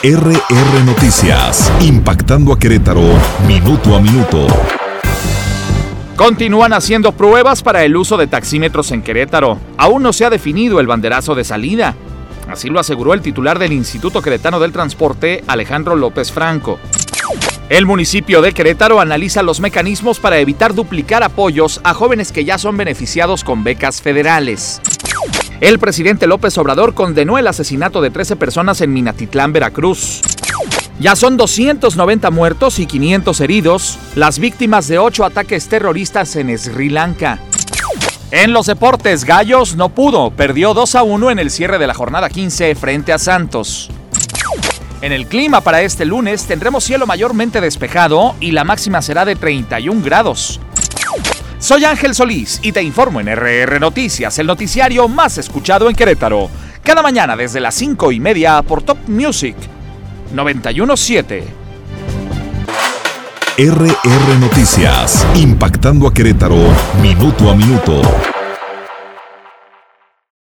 RR Noticias, impactando a Querétaro minuto a minuto. Continúan haciendo pruebas para el uso de taxímetros en Querétaro. Aún no se ha definido el banderazo de salida. Así lo aseguró el titular del Instituto Queretano del Transporte, Alejandro López Franco. El municipio de Querétaro analiza los mecanismos para evitar duplicar apoyos a jóvenes que ya son beneficiados con becas federales. El presidente López Obrador condenó el asesinato de 13 personas en Minatitlán, Veracruz. Ya son 290 muertos y 500 heridos, las víctimas de 8 ataques terroristas en Sri Lanka. En los deportes, Gallos no pudo, perdió 2-1 en el cierre de la jornada 15 frente a Santos. En el clima para este lunes tendremos cielo mayormente despejado y la máxima será de 31 grados. Soy Ángel Solís y te informo en RR Noticias, el noticiario más escuchado en Querétaro. Cada mañana desde las 5:30 por Top Music 91.7. RR Noticias, impactando a Querétaro minuto a minuto.